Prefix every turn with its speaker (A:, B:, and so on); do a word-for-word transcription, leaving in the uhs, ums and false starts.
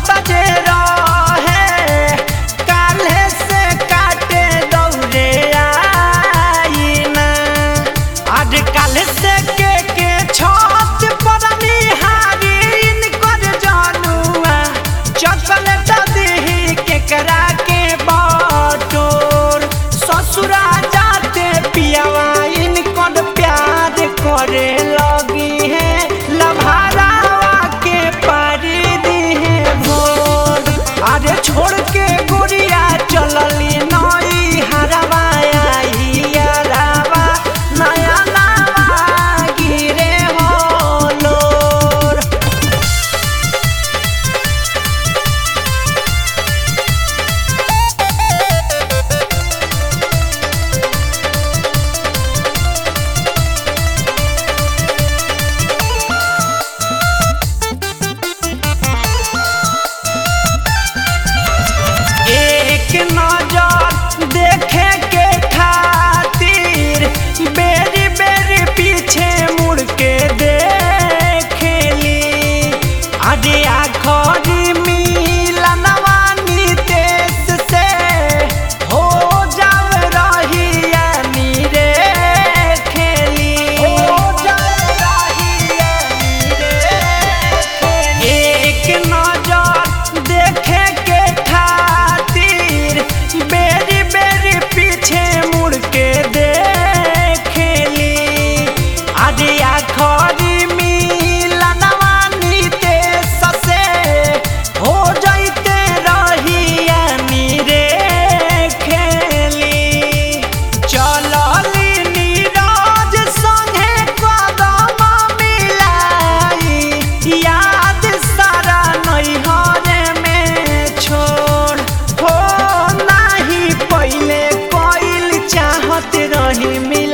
A: कहत जे रहे काल्हे से काटे दौरे आईना आज काल्हे से के के छत पर निहारी इनकर जनुआ चॉकलेट दीही केकरा के बटोर ससुरा जाते पियावा इनकर प्यार करे लगी है लभारावा के पारी दीहे भोर अरे छोड़ के गोरिया चलली नई हरवा आई यारावा नया नावा गिरे होलोर एक नजर देखे के खातिर बेरी बेरी पीछे मुड़ के देखेली अरे आखरी मिलनवा नितेश से हो जाव रहिया नीरे खेली हो जाव रहिया नीरे खेली एक नजर देखे के खातिर बेरी बेरी पीछे मुड़ के देखेली अरे आखरी मिलनवा नितेश से हो जाइते रहिया नीरे खेली चलली नीरज संगे कदम मिलाई याद सारा नैहर में छोड़ हो नाही पहले कोइल चाहत रही मिल